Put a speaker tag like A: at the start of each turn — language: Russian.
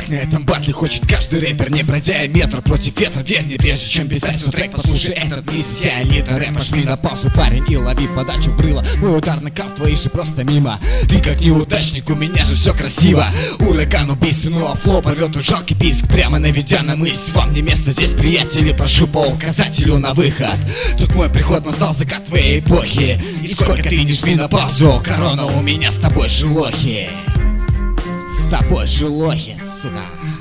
A: на этом батле хочет каждый рэпер, не пройдя метр против ветра. Верь мне, прежде чем писать свой трек, послушай этот лист. Я элита рэпа, жми на паузу, парень, и лови подачу в рыло. Мой удар на кап, твои же просто мимо. Ты как неудачник, у меня же все красиво. Ураган убийственного флоу порвет у жалкий писк, прямо наведя на мысль. Вам не место здесь, приятели, прошу по указателю на выход. Тут мой приход настал, закат твоей эпохи. И сколько ты не жми на паузу, корона у меня с тобой же лохи. С тобой же лохи, сука.